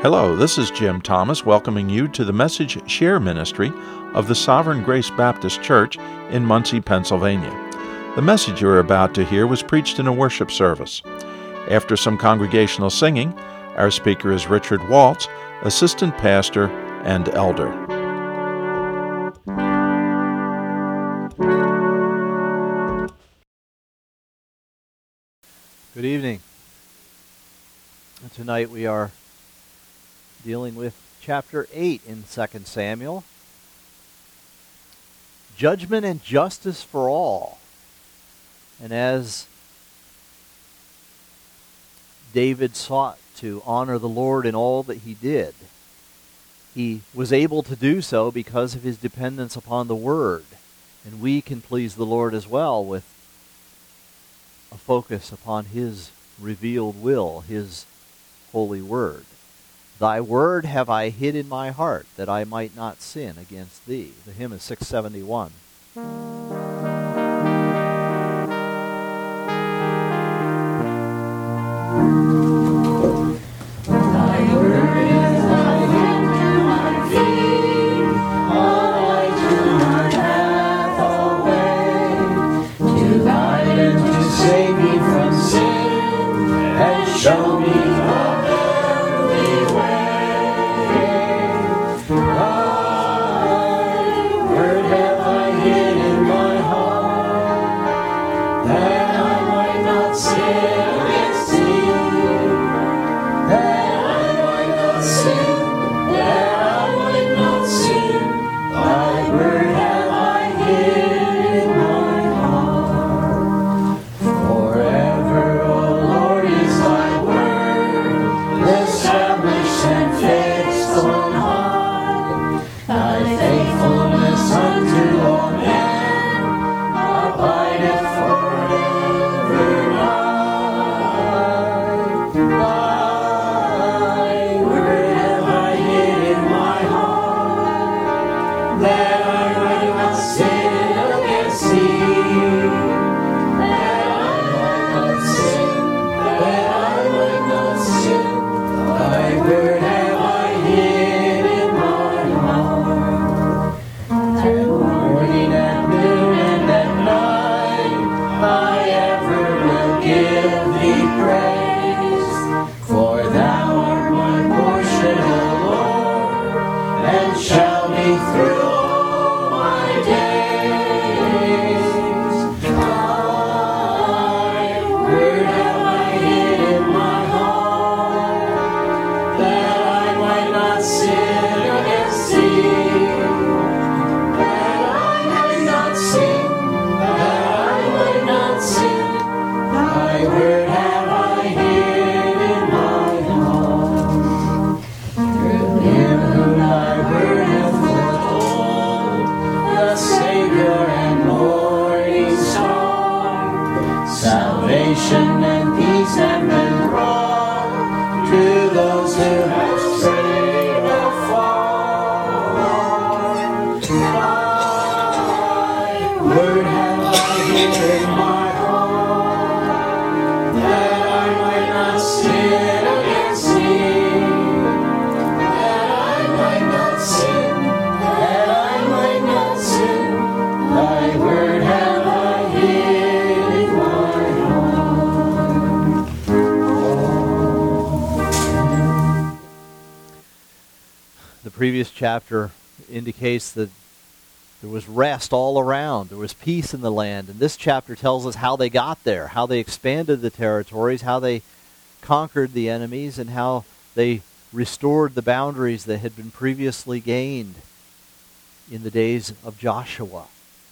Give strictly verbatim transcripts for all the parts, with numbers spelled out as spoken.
Hello, this is Jim Thomas welcoming you to the Message Share Ministry of the Sovereign Grace Baptist Church in Muncie, Pennsylvania. The message you're about to hear was preached in a worship service. After some congregational singing, our speaker is Richard Waltz, assistant pastor and elder. Good evening. Tonight we are dealing with chapter eight in Second Samuel. Judgment and justice for all. And as David sought to honor the Lord in all that he did, he was able to do so because of his dependence upon the Word. And we can please the Lord as well with a focus upon His revealed will, His holy Word. Thy word have I hid in my heart, that I might not sin against thee. The hymn is six seventy-one. The previous chapter indicates that there was rest all around. There was peace in the land. And this chapter tells us how they got there, how they expanded the territories, how they conquered the enemies, and how they restored the boundaries that had been previously gained in the days of Joshua.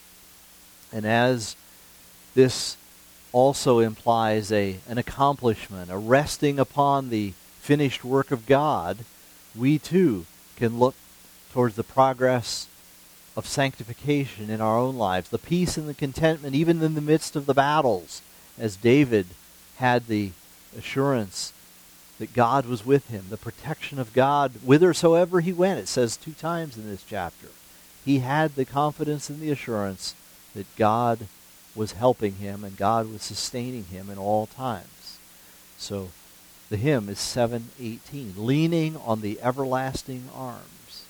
And as this also implies a, an accomplishment, a resting upon the finished work of God, we too can look towards the progress of sanctification in our own lives, the peace and the contentment even in the midst of the battles, as David had the assurance that God was with him, the protection of God whithersoever he went. It says two times in this chapter. He had the confidence and the assurance that God was helping him and God was sustaining him in all times. So The hymn is seven eighteen, Leaning on the Everlasting Arms.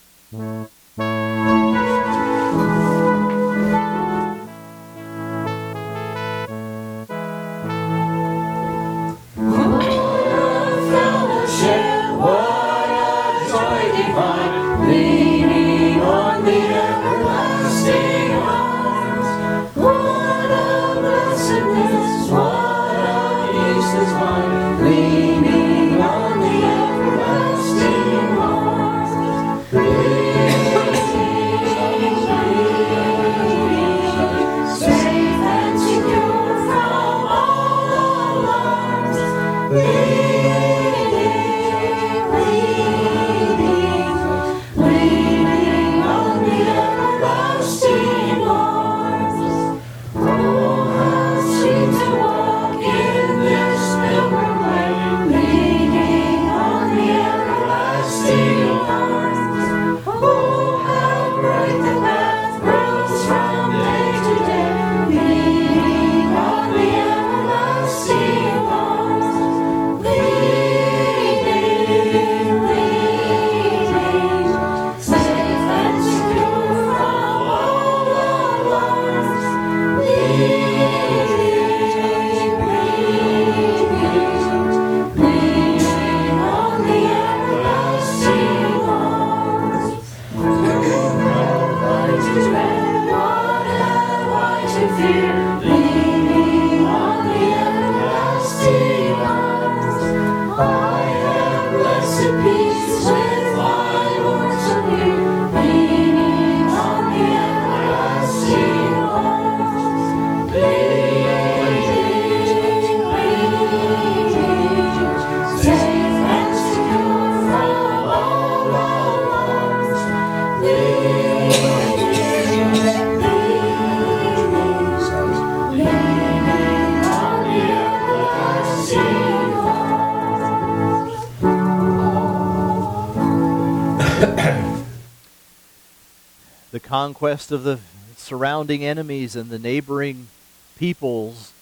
The conquest of the surrounding enemies and the neighboring peoples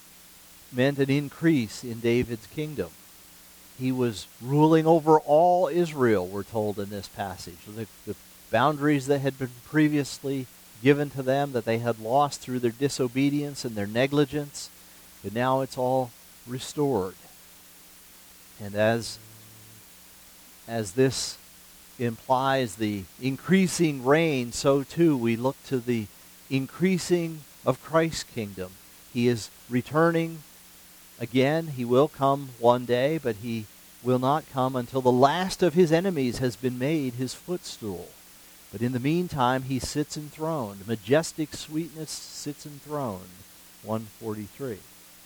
meant an increase in David's kingdom. He was ruling over all Israel, we're told in this passage. The, the boundaries that had been previously given to them, that they had lost through their disobedience and their negligence, but now it's all restored. And as, as this implies the increasing reign, so too we look to the increasing of Christ's kingdom. He is returning again. He will come one day, but he will not come until the last of his enemies has been made his footstool. But in the meantime, he sits enthroned. Majestic sweetness sits enthroned. one forty-three.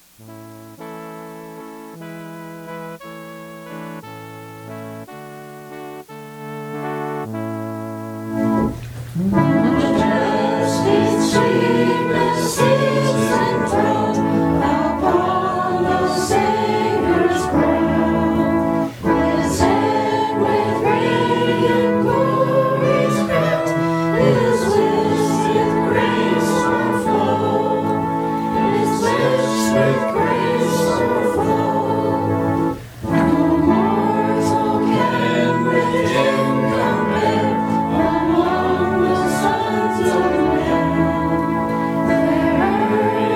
Majestic sweetness sits enthroned upon the Savior's brow. His head with radiant glories crowned, his lips with grace o'erflow. His lips with grace o'erflow. No mortal can with him compare. Among the sons of men, there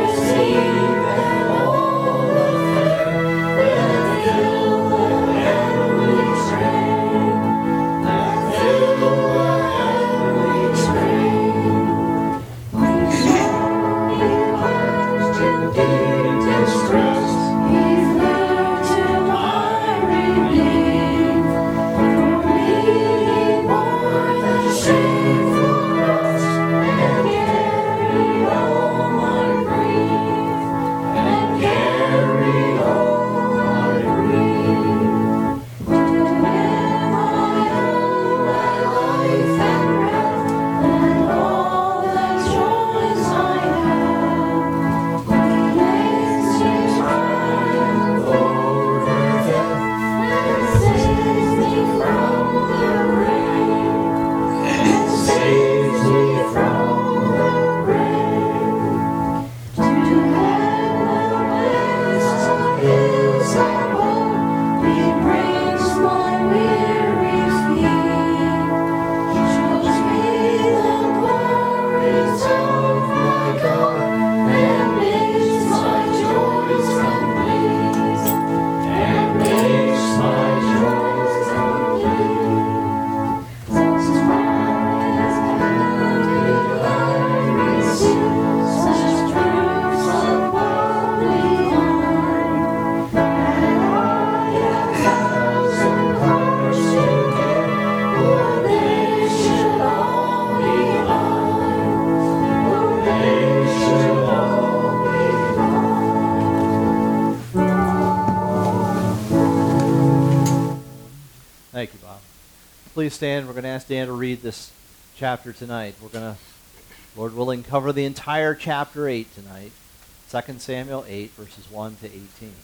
please stand. We're going to ask Dan to read this chapter tonight. We're going to, Lord willing, cover the entire chapter eight tonight. Second Samuel eight, verses one to eighteen.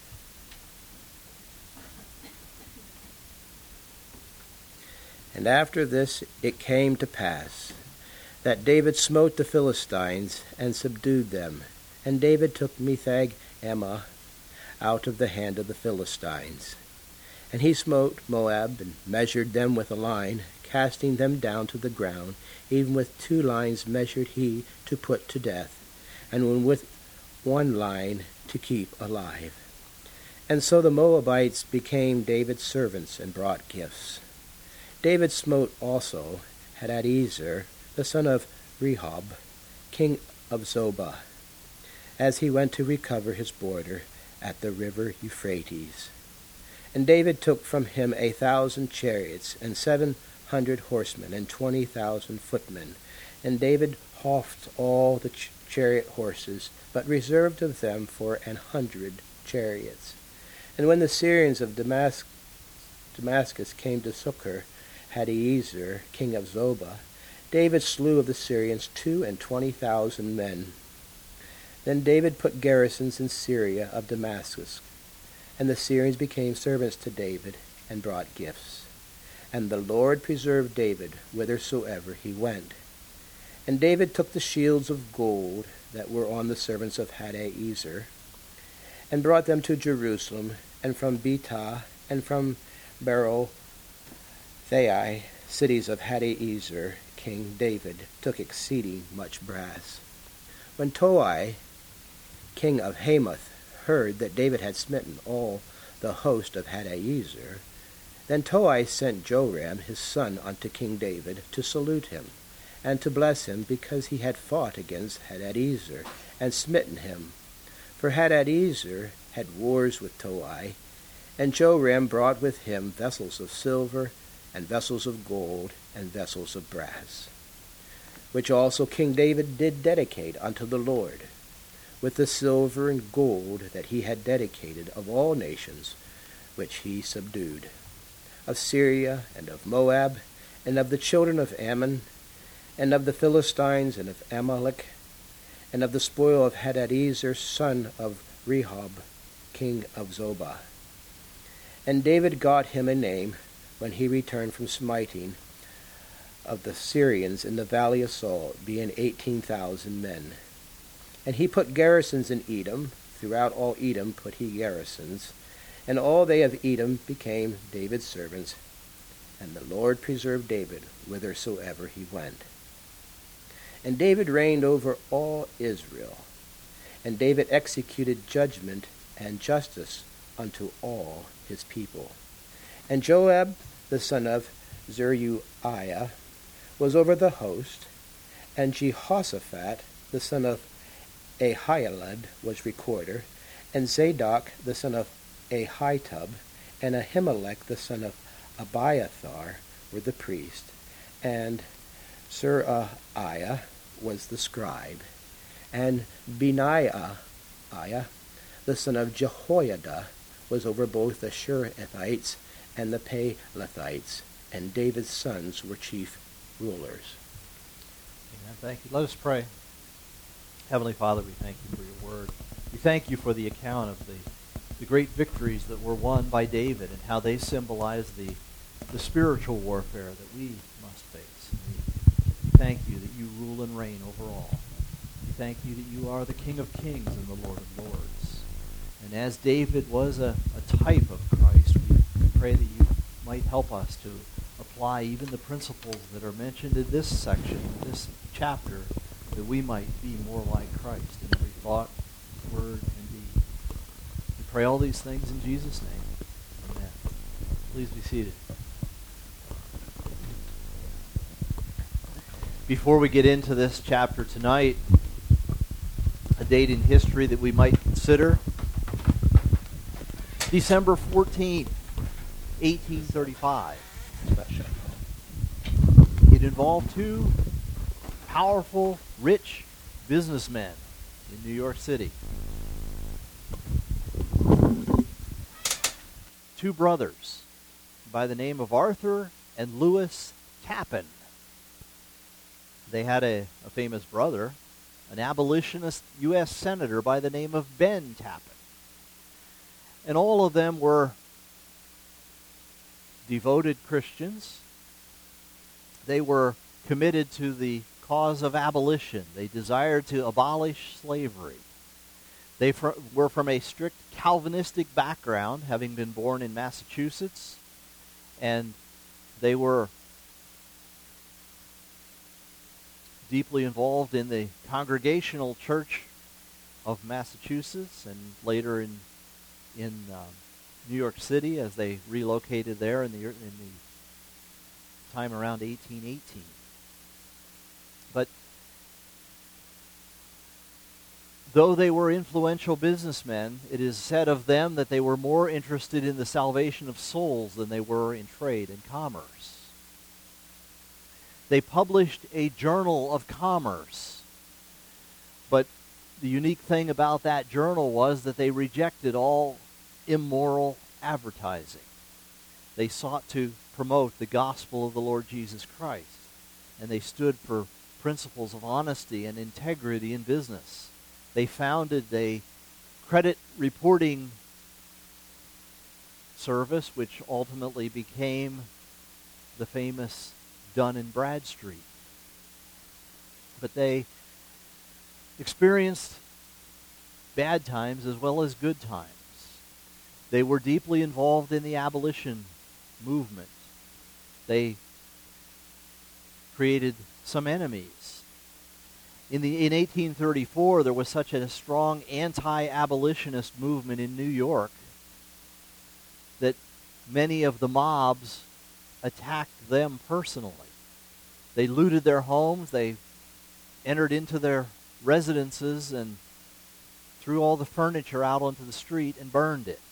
And after this it came to pass that David smote the Philistines and subdued them. And David took Metheg Ammah out of the hand of the Philistines. And he smote Moab and measured them with a line, casting them down to the ground. Even with two lines measured he to put to death, and with one line to keep alive. And so the Moabites became David's servants and brought gifts. David smote also Hadadezer, the son of Rehob, king of Zobah, as he went to recover his border at the river Euphrates. And David took from him a thousand chariots, and seven hundred horsemen, and twenty thousand footmen. And David houghed all the ch- chariot horses, but reserved of them for an hundred chariots. And when the Syrians of Damas- Damascus came to succor Hadadezer, king of Zobah, David slew of the Syrians two and twenty thousand men. Then David put garrisons in Syria of Damascus, and the Syrians became servants to David and brought gifts. And the Lord preserved David whithersoever he went. And David took the shields of gold that were on the servants of Hadadezer, and brought them to Jerusalem, and from Betah, and from Berothai, cities of Hadadezer, King David took exceeding much brass. When Toi, king of Hamath, heard that David had smitten all the host of Hadadezer, then Toi sent Joram his son unto King David to salute him, and to bless him, because he had fought against Hadadezer, and smitten him. For Hadadezer had wars with Toi, and Joram brought with him vessels of silver, and vessels of gold, and vessels of brass, which also King David did dedicate unto the Lord, with the silver and gold that he had dedicated of all nations which he subdued, of Syria, and of Moab, and of the children of Ammon, and of the Philistines, and of Amalek, and of the spoil of Hadadezer, son of Rehob, king of Zobah. And David got him a name when he returned from smiting of the Syrians in the valley of Saul, being eighteen thousand men. And he put garrisons in Edom, throughout all Edom put he garrisons, and all they of Edom became David's servants, and the Lord preserved David whithersoever he went. And David reigned over all Israel, and David executed judgment and justice unto all his people. And Joab, the son of Zeruiah, was over the host, and Jehoshaphat, the son of Ahilud, was recorder, and Zadok, the son of Ahitub, and Ahimelech, the son of Abiathar, were the priest, and Seraiah was the scribe, and Benaiah, the son of Jehoiada, was over both the Sherethites and the Pelethites, and David's sons were chief rulers. Amen. Thank you. Let us pray. Heavenly Father, we thank you for your word. We thank you for the account of the, the great victories that were won by David and how they symbolize the, the spiritual warfare that we must face. We thank you that you rule and reign over all. We thank you that you are the King of kings and the Lord of lords. And as David was a, a type of Christ, we, we pray that you might help us to apply even the principles that are mentioned in this section, this chapter, that we might be more like Christ in every thought, word, and deed. We pray all these things in Jesus' name. Amen. Please be seated. Before we get into this chapter tonight, a date in history that we might consider. December fourteenth, eighteen thirty-five. It involved two powerful, rich businessmen in New York City. Two brothers by the name of Arthur and Lewis Tappan. They had a, a famous brother, an abolitionist U S senator by the name of Ben Tappan. And all of them were devoted Christians. They were committed to the cause of abolition. They desired to abolish slavery. They fr- were from a strict Calvinistic background, having been born in Massachusetts, and they were deeply involved in the Congregational Church of Massachusetts, and later in in uh, New York City as they relocated there in the in the time around eighteen eighteen. But though they were influential businessmen, it is said of them that they were more interested in the salvation of souls than they were in trade and commerce. They published a journal of commerce, but the unique thing about that journal was that they rejected all immoral advertising. They sought to promote the gospel of the Lord Jesus Christ, and they stood for principles of honesty and integrity in business. They founded a credit reporting service, which ultimately became the famous Dun and Bradstreet. But they experienced bad times as well as good times. They were deeply involved in the abolition movement. They created some enemies. In the in eighteen thirty-four, there was such a strong anti-abolitionist movement in New York that many of the mobs attacked them personally. They looted their homes, they entered into their residences and threw all the furniture out onto the street and burned it.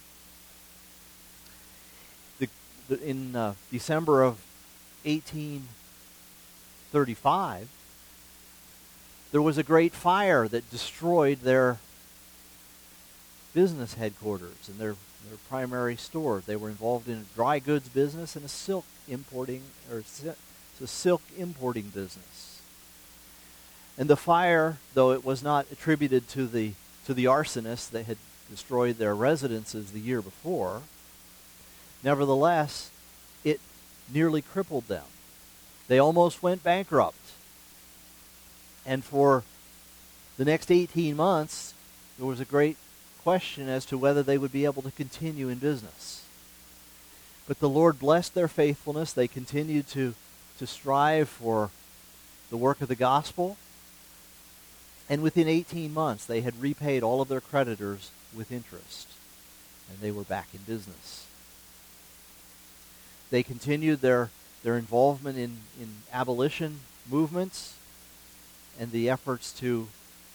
The, the, in uh, December of eighteen thirty-five, there was a great fire that destroyed their business headquarters and their, their primary store. They were involved in a dry goods business and a silk importing or it's a silk importing business. And the fire, though it was not attributed to the to the arsonists that had destroyed their residences the year before, nevertheless, it nearly crippled them. They almost went bankrupt. And for the next eighteen months, there was a great question as to whether they would be able to continue in business. But the Lord blessed their faithfulness. They continued to, to strive for the work of the gospel. And within eighteen months, they had repaid all of their creditors with interest. And they were back in business. They continued their, their involvement in, in abolition movements and the efforts to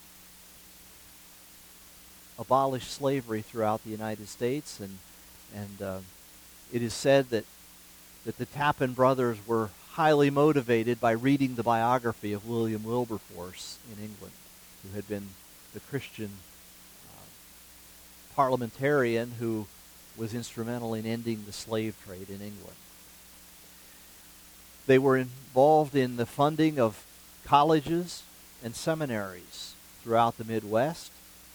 abolish slavery throughout the United States. And, and uh, it is said that, that the Tappan brothers were highly motivated by reading the biography of William Wilberforce in England, who had been the Christian uh, parliamentarian who was instrumental in ending the slave trade in England. They were involved in the funding of colleges and seminaries throughout the Midwest,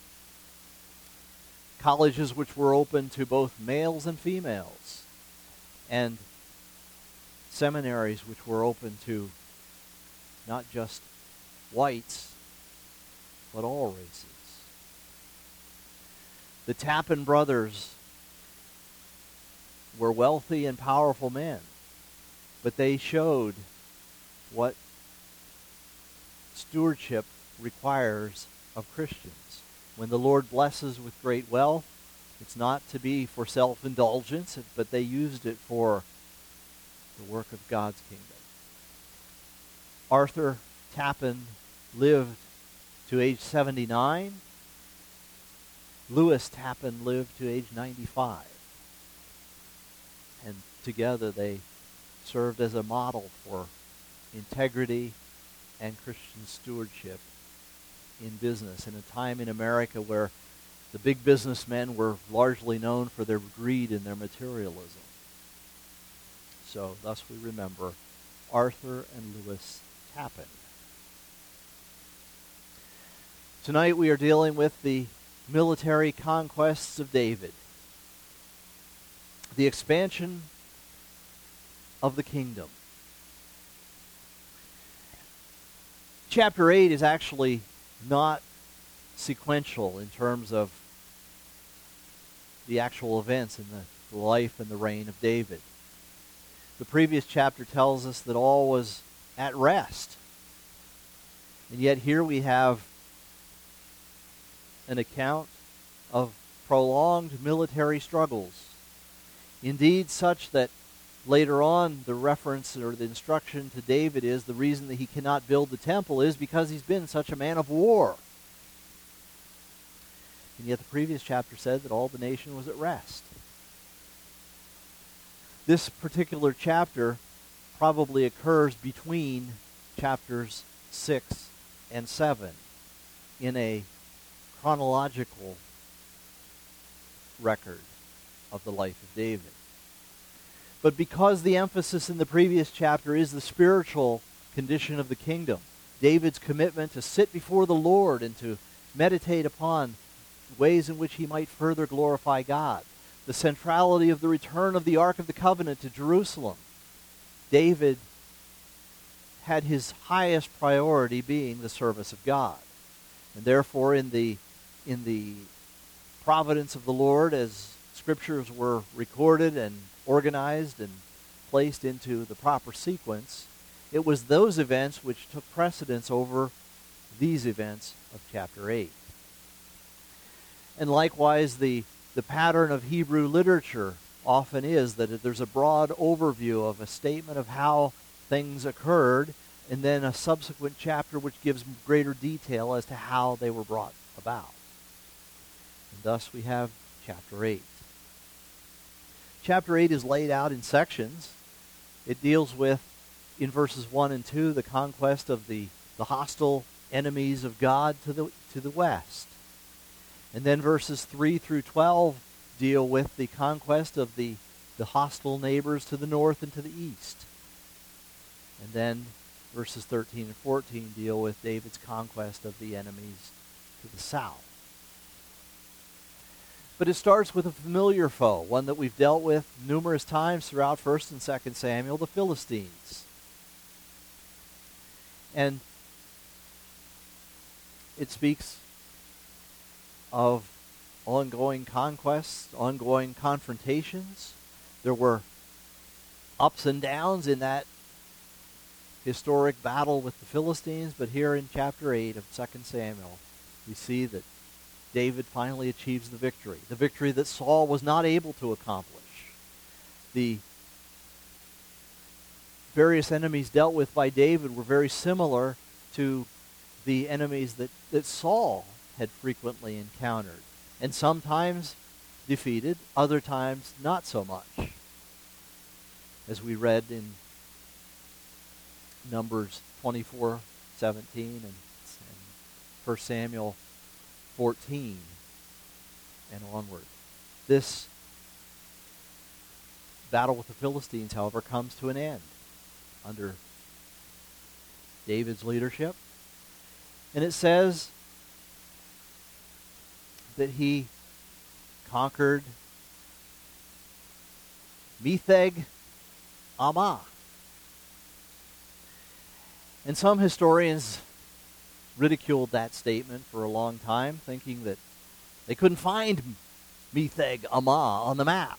colleges which were open to both males and females, and seminaries which were open to not just whites, but all races. The Tappan brothers were wealthy and powerful men, but they showed what stewardship requires of Christians. When the Lord blesses with great wealth, it's not to be for self-indulgence, but they used it for the work of God's kingdom. Arthur Tappan lived to age seventy-nine. Lewis Tappan lived to age ninety-five. And together they served as a model for integrity and Christian stewardship in business in a time in America where the big businessmen were largely known for their greed and their materialism. So thus we remember Arthur and Lewis Tappan. Tonight we are dealing with the military conquests of David, the expansion of the kingdom. Chapter eight is actually not sequential in terms of the actual events in the life and the reign of David. The previous chapter tells us that all was at rest. And yet here we have an account of prolonged military struggles. Indeed, such that later on the reference or the instruction to David is the reason that he cannot build the temple is because he's been such a man of war. And yet the previous chapter said that all the nation was at rest. This particular chapter probably occurs between chapters six and seven in a chronological record of the life of David. But because the emphasis in the previous chapter is the spiritual condition of the kingdom, David's commitment to sit before the Lord and to meditate upon ways in which he might further glorify God, the centrality of the return of the Ark of the Covenant to Jerusalem, David had his highest priority being the service of God. And therefore, in the in the providence of the Lord, as scriptures were recorded and organized and placed into the proper sequence, it was those events which took precedence over these events of chapter eight. And likewise, the, the pattern of Hebrew literature often is that there's a broad overview of a statement of how things occurred, and then a subsequent chapter which gives greater detail as to how they were brought about. And thus we have chapter eight. Chapter eight is laid out in sections. It deals with, in verses one and two, the conquest of the, the hostile enemies of God to the, to the west. And then verses three through twelve deal with the conquest of the, the hostile neighbors to the north and to the east. And then verses thirteen and fourteen deal with David's conquest of the enemies to the south. But it starts with a familiar foe, one that we've dealt with numerous times throughout First and Second Samuel, the Philistines. And it speaks of ongoing conquests, ongoing confrontations. There were ups and downs in that historic battle with the Philistines, but here in chapter eight of Second Samuel, we see that David finally achieves the victory, the victory that Saul was not able to accomplish. The various enemies dealt with by David were very similar to the enemies that, that Saul had frequently encountered, and sometimes defeated, other times not so much. As we read in Numbers twenty-four seventeen and, and First Samuel fourteen and onward. This battle with the Philistines, however, comes to an end under David's leadership. And it says that he conquered Metheg Ammah. And some historians ridiculed that statement for a long time, thinking that they couldn't find Metheg Ammah on the map.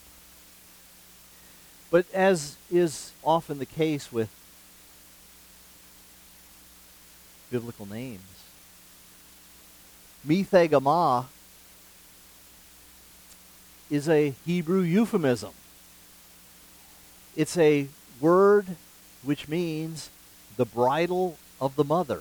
But as is often the case with biblical names, Metheg Ammah is a Hebrew euphemism. It's a word which means the bridal of the mother.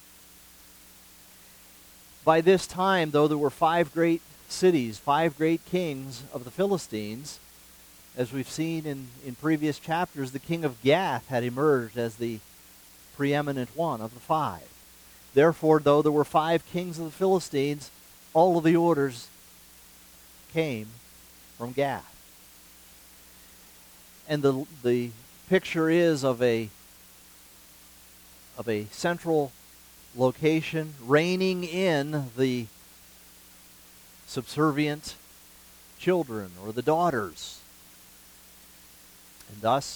By this time, though there were five great cities, five great kings of the Philistines, as we've seen in, in previous chapters, the king of Gath had emerged as the preeminent one of the five. Therefore, though there were five kings of the Philistines, all of the orders came from Gath. And the, the picture is of a of a central location reining in the subservient children or the daughters. And thus,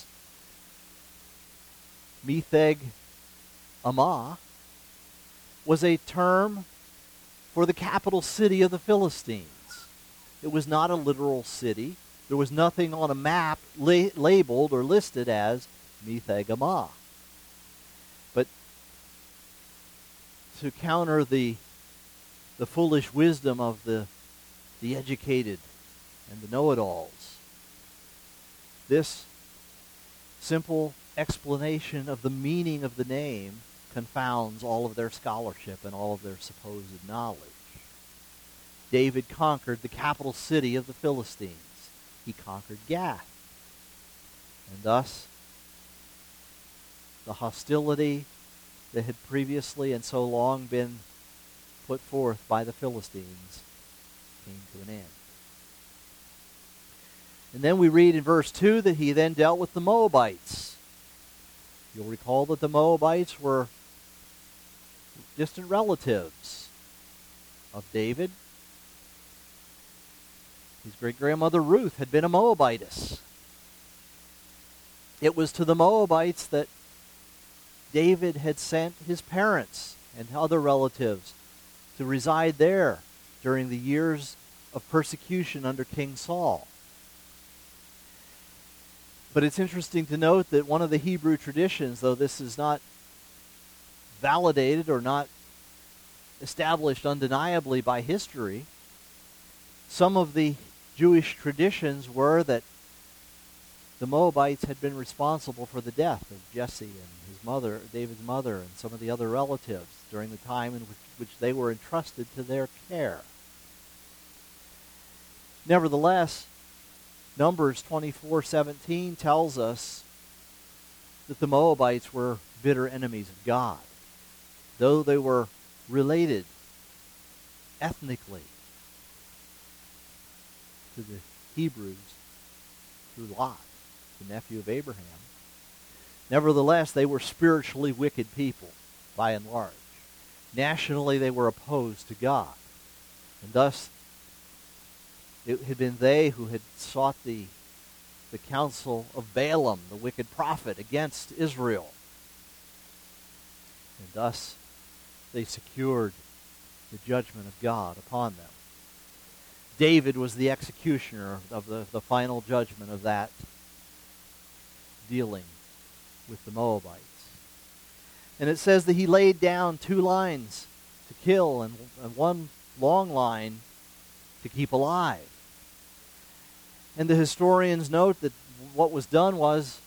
Metheg Ammah was a term for the capital city of the Philistines. It was not a literal city. There was nothing on a map la- labeled or listed as Metheg Ammah. But to counter the the foolish wisdom of the the educated and the know-it-alls, this simple explanation of the meaning of the name confounds all of their scholarship and all of their supposed knowledge. David conquered the capital city of the Philistines. He conquered Gath. And thus, the hostility that had previously and so long been put forth by the Philistines came to an end. And then we read in verse two that he then dealt with the Moabites. You'll recall that the Moabites were distant relatives of David. His great-grandmother Ruth had been a Moabitess. It was to the Moabites that David had sent his parents and other relatives to reside there during the years of persecution under King Saul. But it's interesting to note that one of the Hebrew traditions, though this is not validated or not established undeniably by history, some of the Jewish traditions were that the Moabites had been responsible for the death of Jesse and his mother, David's mother, and some of the other relatives during the time in which, which they were entrusted to their care. Nevertheless, Numbers twenty-four seventeen tells us that the Moabites were bitter enemies of God, though they were related ethnically to the Hebrews through Lot, the nephew of Abraham. Nevertheless, they were spiritually wicked people, by and large. Nationally, they were opposed to God. And thus, it had been they who had sought the, the counsel of Balaam, the wicked prophet, against Israel. And thus, they secured the judgment of God upon them. David was the executioner of the, the final judgment of that dealing with the Moabites. And it says that he laid down two lines to kill and, and one long line to keep alive. And the historians note that what was done was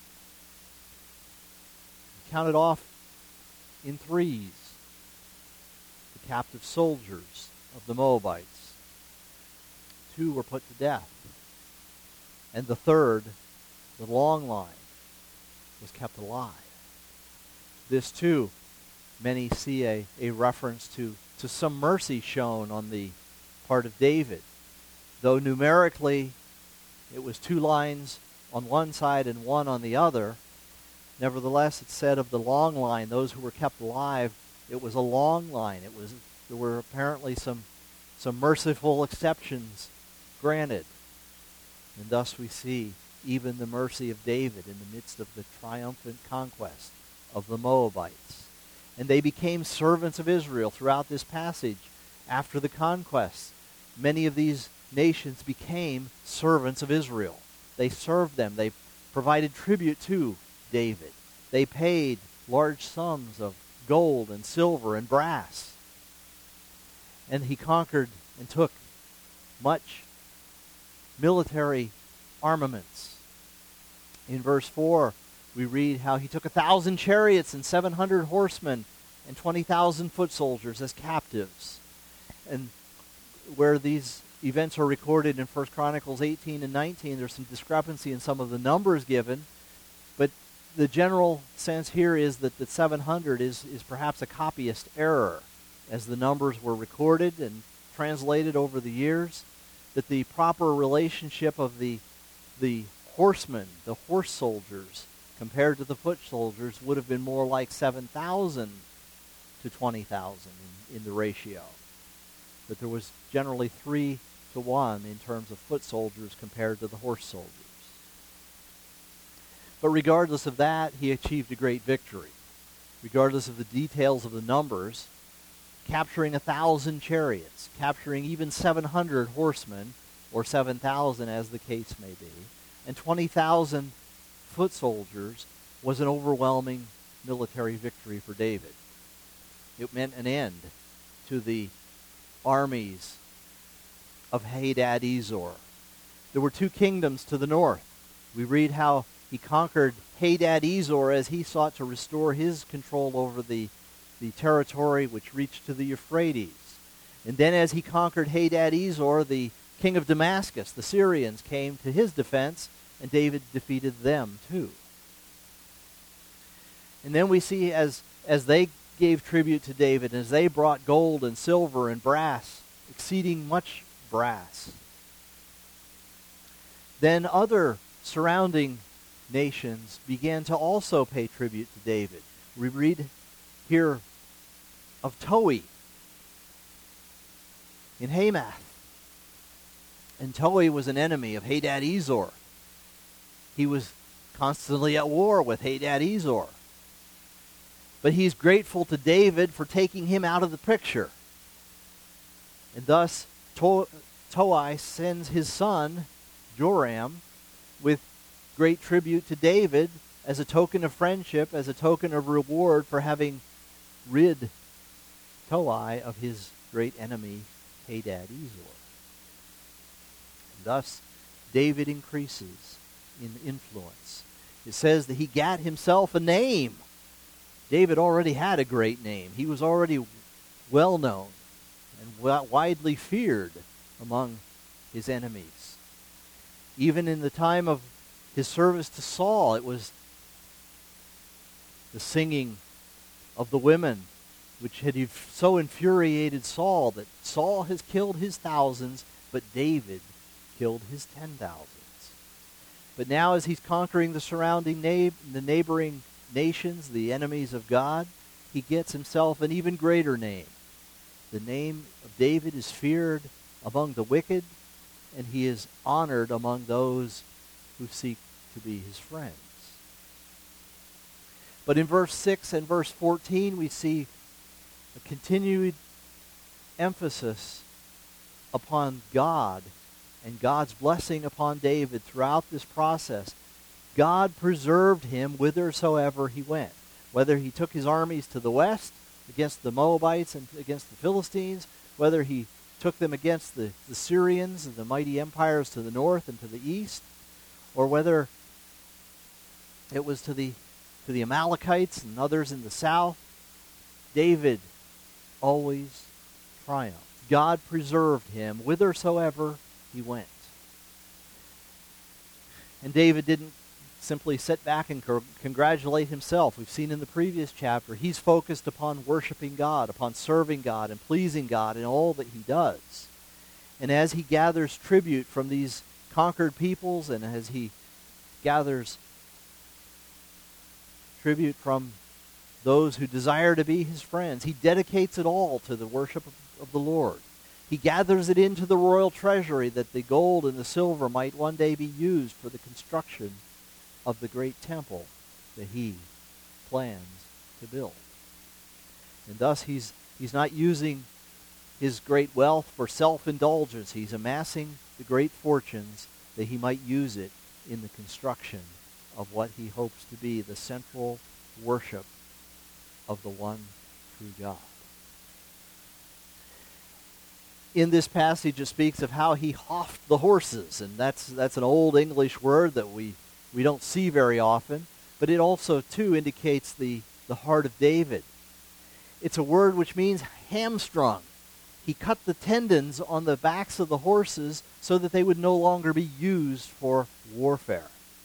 counted off in threes the captive soldiers of the Moabites. Two were put to death. And the third, the long line, was kept alive. This too, many see a, a reference to, to some mercy shown on the part of David. Though numerically it was two lines on one side and one on the other, nevertheless it said of the long line, those who were kept alive, it was a long line. It was there were apparently some some merciful exceptions granted. And thus we see even the mercy of David in the midst of the triumphant conquest of the Moabites. And they became servants of Israel throughout this passage. After the conquest, many of these nations became servants of Israel. They served them. They provided tribute to David. They paid large sums of gold and silver and brass. And he conquered and took much military armaments. In verse four, we read how he took a thousand chariots and seven hundred horsemen and twenty thousand foot soldiers as captives. And where these events are recorded in First Chronicles eighteen and nineteen, there's some discrepancy in some of the numbers given, but the general sense here is that the seven hundred is, is perhaps a copyist error, as the numbers were recorded and translated over the years, that the proper relationship of the the horsemen, the horse soldiers, compared to the foot soldiers, would have been more like seven thousand to twenty thousand in, in the ratio. But there was generally three to one in terms of foot soldiers compared to the horse soldiers. But regardless of that, he achieved a great victory. Regardless of the details of the numbers, capturing a thousand chariots, capturing even seven hundred horsemen, or seven thousand as the case may be, and twenty thousand foot soldiers was an overwhelming military victory for David. It meant an end to the armies of Hadad-Ezor. There were two kingdoms to the north. We read how he conquered Hadad-Ezor as he sought to restore his control over the, the territory which reached to the Euphrates. And then as he conquered Hadad-Ezor, the king of Damascus, the Syrians, came to his defense, and David defeated them too. And then we see as, as they gave tribute to David, as they brought gold and silver and brass, exceeding much brass, then other surrounding nations began to also pay tribute to David. We read here of Toi in Hamath. And Toi was an enemy of Hadad-Ezor. He was constantly at war with Hadad-Ezor. But he's grateful to David for taking him out of the picture. And thus, to- Toi sends his son, Joram, with great tribute to David as a token of friendship, as a token of reward for having rid Toi of his great enemy, Hadad-Ezor. And thus, David increases in influence. It says that he got himself a name. David already had a great name. He was already well known and widely feared among his enemies. Even in the time of his service to Saul, it was the singing of the women which had so infuriated Saul that Saul has killed his thousands, but David killed his ten thousands. But now as he's conquering the surrounding na- the neighboring nations, the enemies of God, he gets himself an even greater name. The name of David is feared among the wicked, and he is honored among those who seek to be his friends. But in verse six and verse fourteen, we see a continued emphasis upon God and God's blessing upon David throughout this process. God preserved him whithersoever he went. Whether he took his armies to the west against the Moabites and against the Philistines, whether he took them against the, the Syrians and the mighty empires to the north and to the east, or whether it was to the to the Amalekites and others in the south, David always triumphed. God preserved him whithersoever he went. And David didn't simply sit back and co- congratulate himself. We've seen in the previous chapter, he's focused upon worshiping God, upon serving God and pleasing God in all that he does. And as he gathers tribute from these conquered peoples, and as he gathers tribute from those who desire to be his friends, he dedicates it all to the worship of, of the Lord. He gathers it into the royal treasury that the gold and the silver might one day be used for the construction of the great temple that he plans to build. And thus he's he's not using his great wealth for self-indulgence. He's amassing the great fortunes that he might use it in the construction of what he hopes to be the central worship of the one true God. In this passage, it speaks of how he hoffed the horses, and that's that's an old English word that we, we don't see very often, but it also, too, indicates the, the heart of David. It's a word which means hamstrung. He cut the tendons on the backs of the horses so that they would no longer be used for warfare.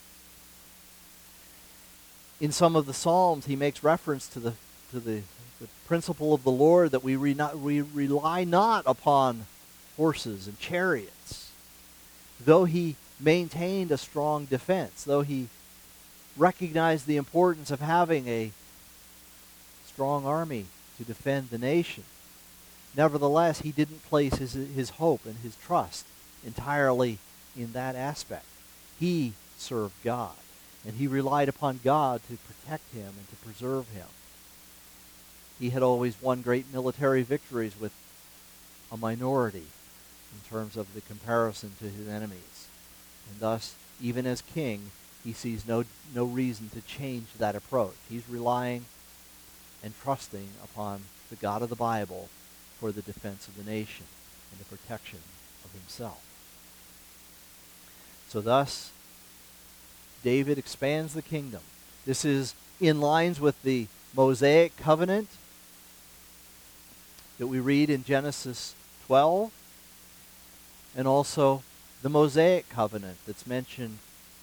In some of the Psalms, he makes reference to the to the, the principle of the Lord that we, re not, we rely not upon horses and chariots. Though he maintained a strong defense, though he recognized the importance of having a strong army to defend the nation. Nevertheless, he didn't place his, his hope and his trust entirely in that aspect. He served God, and he relied upon God to protect him and to preserve him. He had always won great military victories with a minority in terms of the comparison to his enemies. And thus, even as king, he sees no, no reason to change that approach. He's relying and trusting upon the God of the Bible for the defense of the nation and the protection of himself. So thus, David expands the kingdom. This is in lines with the Mosaic covenant that we read in Genesis twelve, and also the Mosaic covenant that's mentioned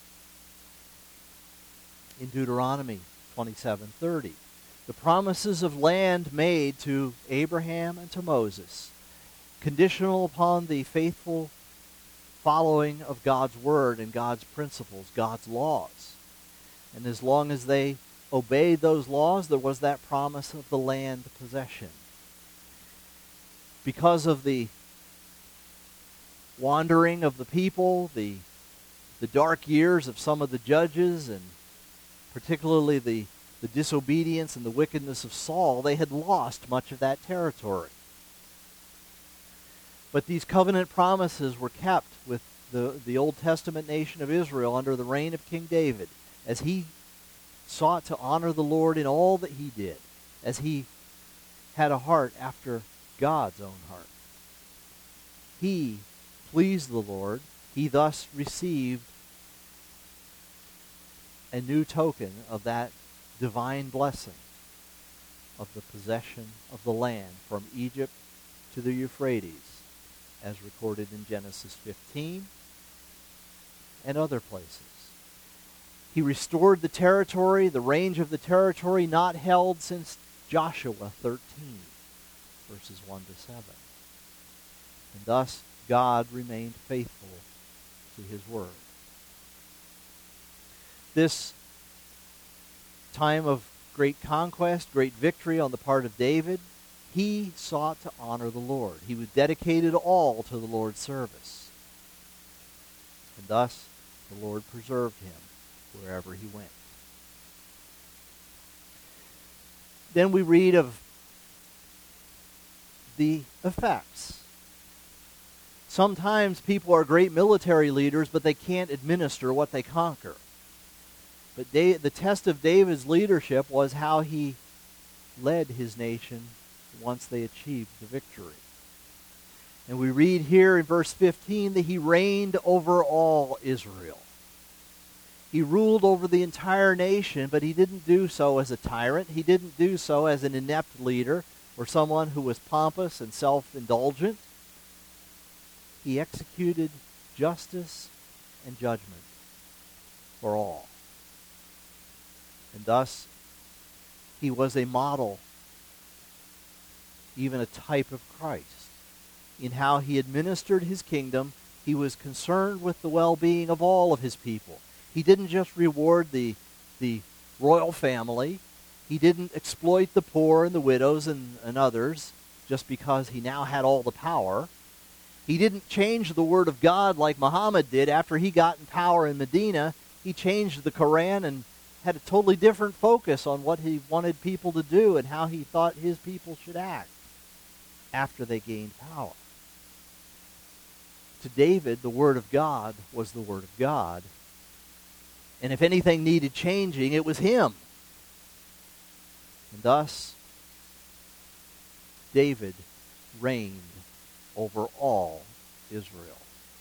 in Deuteronomy twenty-seven thirty. The promises of land made to Abraham and to Moses, conditional upon the faithful following of God's word and God's principles, God's laws. And as long as they obeyed those laws, there was that promise of the land possession. Because of the wandering of the people, the, the dark years of some of the judges, and particularly the, the disobedience and the wickedness of Saul, they had lost much of that territory. But these covenant promises were kept with the, the Old Testament nation of Israel under the reign of King David, as he sought to honor the Lord in all that he did, as he had a heart after God's own heart. He pleased the Lord. He thus received a new token of that divine blessing of the possession of the land from Egypt to the Euphrates, as recorded in Genesis fifteen and other places. He restored the territory, the range of the territory not held since Joshua thirteen, verses one to seven. And thus God remained faithful to his word. This time of great conquest, great victory on the part of David, he sought to honor the Lord. He was dedicated all to the Lord's service. And thus, the Lord preserved him wherever he went. Then we read of the effects. Sometimes people are great military leaders, but they can't administer what they conquer. But Da- the test of David's leadership was how he led his nation once they achieved the victory. And we read here in verse fifteen that he reigned over all Israel. He ruled over the entire nation, but he didn't do so as a tyrant. He didn't do so as an inept leader or someone who was pompous and self-indulgent. He executed justice and judgment for all. And thus, he was a model, even a type of Christ. In how he administered his kingdom, he was concerned with the well-being of all of his people. He didn't just reward the, the royal family. He didn't exploit the poor and the widows and, and others just because he now had all the power. He didn't change the word of God like Muhammad did after he got in power in Medina. He changed the Quran and had a totally different focus on what he wanted people to do and how he thought his people should act after they gained power. To David, the word of God was the word of God. And if anything needed changing, it was him. And thus, David reigned over all Israel.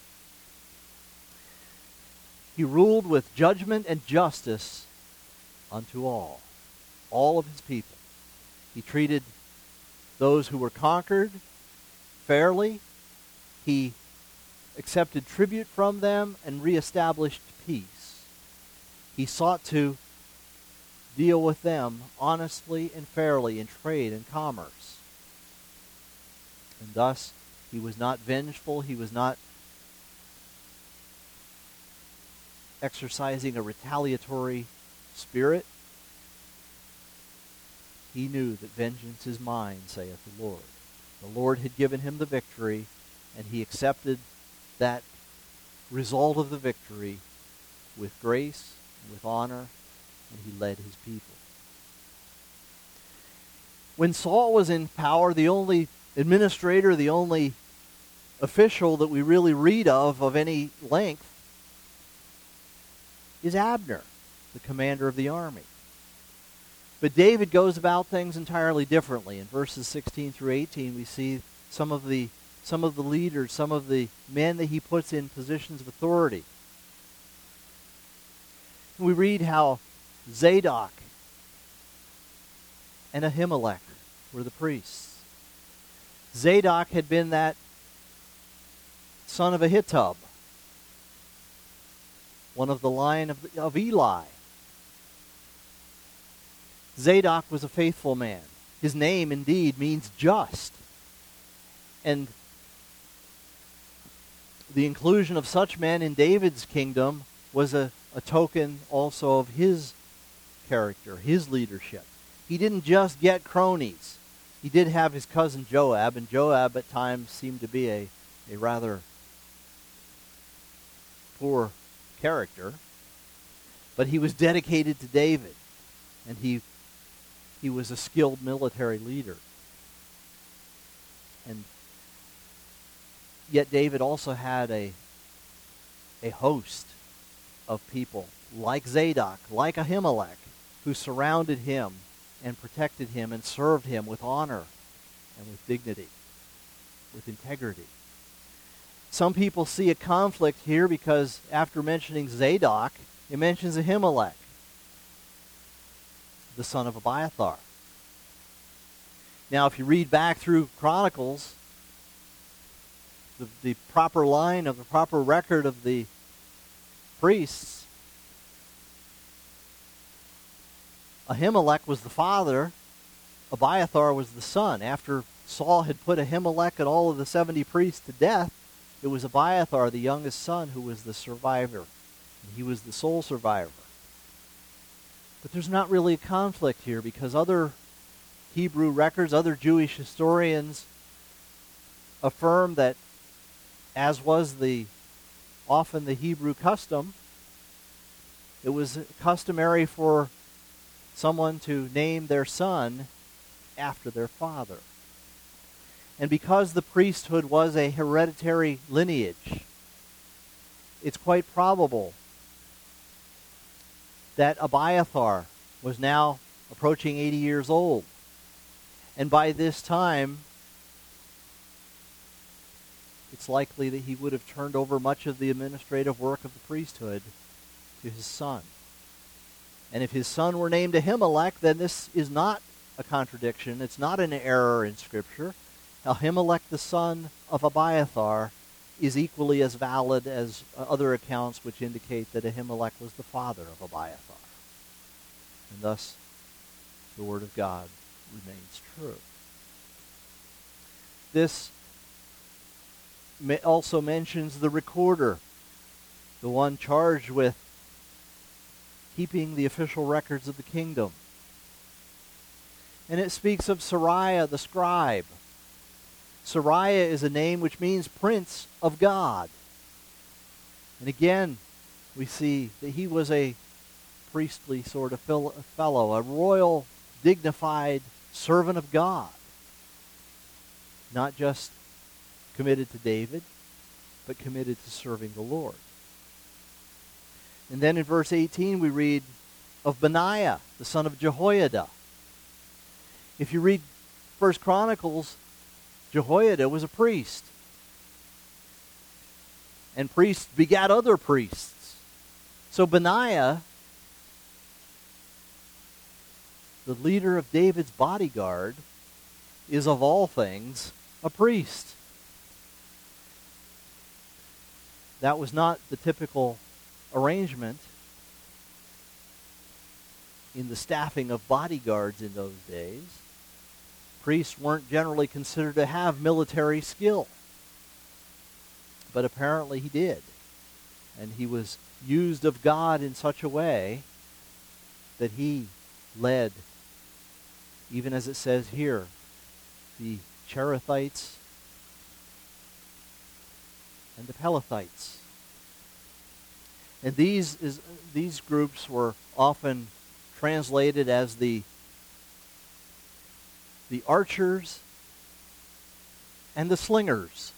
He ruled with judgment and justice unto all, all of his people. He treated those who were conquered fairly. He accepted tribute from them and reestablished peace. He sought to deal with them honestly and fairly in trade and commerce. And thus, he was not vengeful. He was not exercising a retaliatory spirit, he knew that vengeance is mine, saith the Lord. The Lord had given him the victory, and he accepted that result of the victory with grace, with honor, and he led his people. When Saul was in power, the only administrator, the only official that we really read of of any length is Abner, the commander of the army. But David goes about things entirely differently. In verses sixteen through eighteen, we see some of the some of the leaders, some of the men that he puts in positions of authority. We read how Zadok and Ahimelech were the priests. Zadok had been that son of Ahitub, one of the line of, of Eli. Zadok was a faithful man. His name, indeed, means just. And the inclusion of such men in David's kingdom was a, a token also of his character, his leadership. He didn't just get cronies. He did have his cousin Joab, and Joab at times seemed to be a, a rather poor character. But he was dedicated to David, and he he was a skilled military leader. And yet David also had a a host of people like Zadok, like Ahimelech, who surrounded him and protected him and served him with honor and with dignity, with integrity. Some people see a conflict here because after mentioning Zadok, it mentions Ahimelech, the son of Abiathar. Now, if you read back through Chronicles, the, the proper line of the proper record of the priests, Ahimelech was the father, Abiathar was the son. After Saul had put Ahimelech and all of the seventy priests to death, it was Abiathar, the youngest son, who was the survivor. And he was the sole survivor. But there's not really a conflict here because other Hebrew records, other Jewish historians affirm that, as was the often the Hebrew custom, it was customary for someone to name their son after their father. And because the priesthood was a hereditary lineage, it's quite probable that Abiathar was now approaching eighty years old. And by this time, it's likely that he would have turned over much of the administrative work of the priesthood to his son. And if his son were named Ahimelech, then this is not a contradiction. It's not an error in Scripture. Ahimelech, the son of Abiathar, is equally as valid as other accounts which indicate that Ahimelech was the father of Abiathar. And thus, the Word of God remains true. This also mentions the recorder, the one charged with keeping the official records of the kingdom. And it speaks of Sariah the scribe. Sariah is a name which means Prince of God. And again, we see that he was a priestly sort of fellow, a royal, dignified servant of God. Not just committed to David, but committed to serving the Lord. And then in verse eighteen we read of Benaiah, the son of Jehoiada. If you read First Chronicles, Jehoiada was a priest. And priests begat other priests. So Benaiah, the leader of David's bodyguard, is of all things a priest. That was not the typical arrangement in the staffing of bodyguards in those days. Priests weren't generally considered to have military skill. But apparently he did. And he was used of God in such a way that he led, even as it says here, the Cherethites and the Pelethites. And these is these groups were often translated as the the archers and the slingers.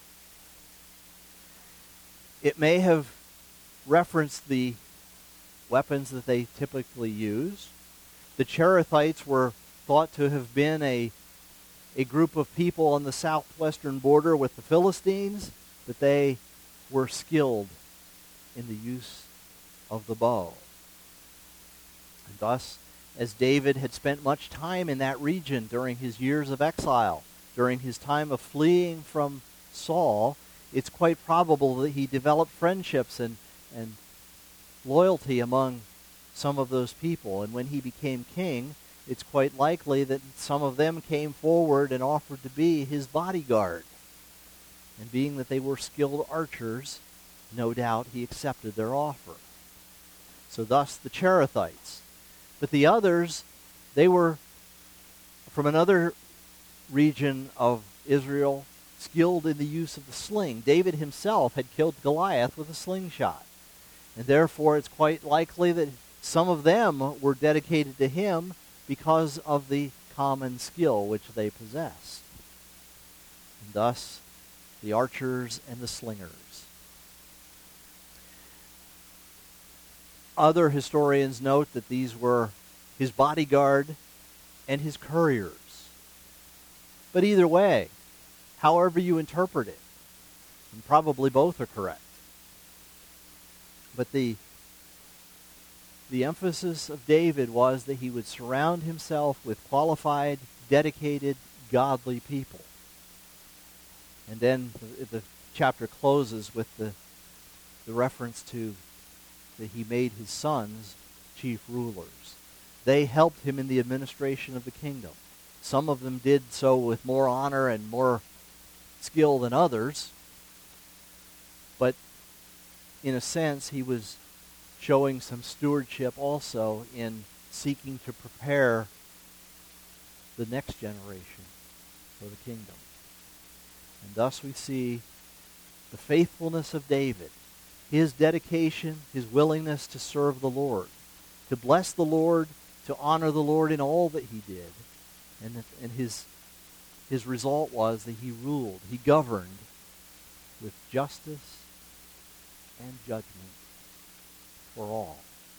It may have referenced the weapons that they typically used. The Cherethites were thought to have been a a group of people on the southwestern border with the Philistines, but they were skilled in the use of the bow. And thus, as David had spent much time in that region during his years of exile, during his time of fleeing from Saul, it's quite probable that he developed friendships and, and loyalty among some of those people. And when he became king, it's quite likely that some of them came forward and offered to be his bodyguard. And being that they were skilled archers, no doubt he accepted their offer. So thus the Cherethites. But the others, they were from another region of Israel, skilled in the use of the sling. David himself had killed Goliath with a slingshot. And therefore it's quite likely that some of them were dedicated to him because of the common skill which they possessed. And thus, the archers and the slingers. Other historians note that these were his bodyguard and his couriers. But either way, however you interpret it, and probably both are correct. But the The emphasis of David was that he would surround himself with qualified, dedicated, godly people. And then the, the chapter closes with the, the reference to that he made his sons chief rulers. They helped him in the administration of the kingdom. Some of them did so with more honor and more skill than others. But in a sense, he was showing some stewardship also in seeking to prepare the next generation for the kingdom. And thus we see the faithfulness of David, his dedication, his willingness to serve the Lord, to bless the Lord, to honor the Lord in all that he did. And, and his, his result was that he ruled, he governed with justice and judgment for all.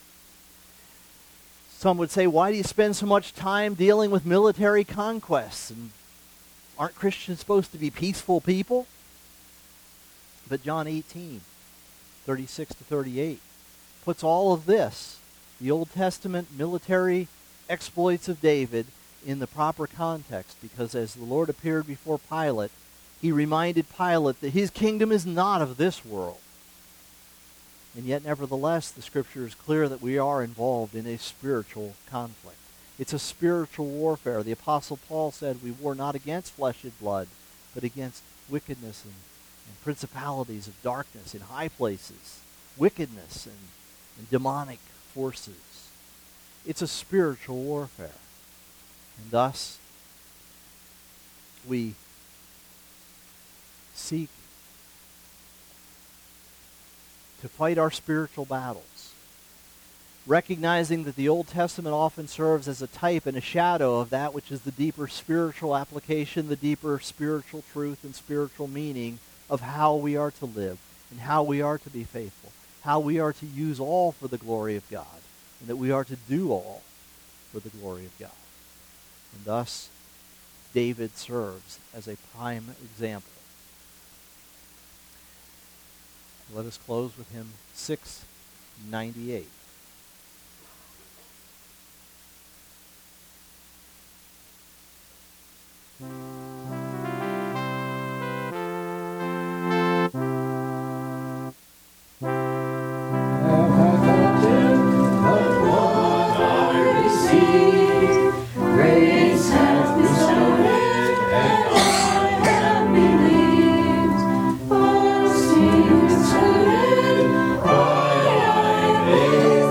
Some would say, why do you spend so much time dealing with military conquests? And aren't Christians supposed to be peaceful people? But John eighteen, thirty-six to thirty-eight, puts all of this, the Old Testament military exploits of David, in the proper context, because as the Lord appeared before Pilate, he reminded Pilate that his kingdom is not of this world. And yet, nevertheless, the Scripture is clear that we are involved in a spiritual conflict. It's a spiritual warfare. The Apostle Paul said we war not against flesh and blood, but against wickedness and, and principalities of darkness in high places, wickedness and, and demonic forces. It's a spiritual warfare. And thus, we seek to fight our spiritual battles, recognizing that the Old Testament often serves as a type and a shadow of that which is the deeper spiritual application, the deeper spiritual truth and spiritual meaning of how we are to live and how we are to be faithful, how we are to use all for the glory of God, and that we are to do all for the glory of God. And thus, David serves as a prime example. Let us close with hymn six ninety-eight. Thank you.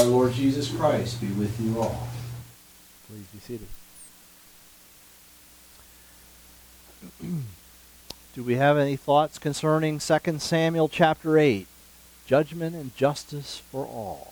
Lord Jesus Christ be with you all. Please be seated. Do we have any thoughts concerning Second Samuel chapter eight, judgment and justice for all?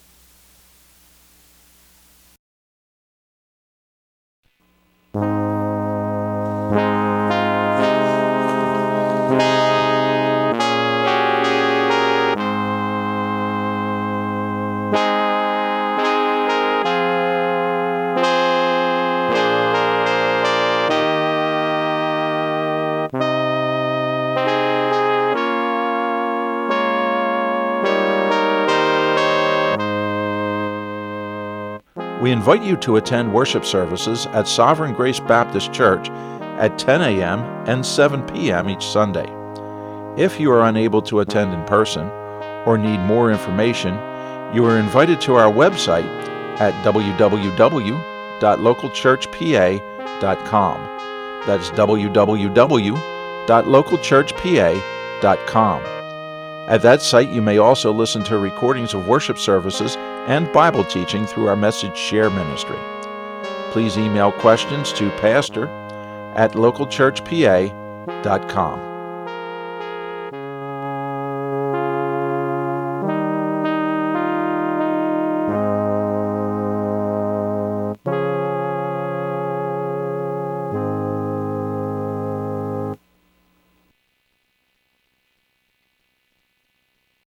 We invite you to attend worship services at Sovereign Grace Baptist Church at ten a.m. and seven p.m. each Sunday. If you are unable to attend in person or need more information, you are invited to our website at w w w dot local church p a dot com. That's w w w dot local church p a dot com. At that site, you may also listen to recordings of worship services and Bible teaching through our Message Share ministry. Please email questions to pastor at local church p a dot com.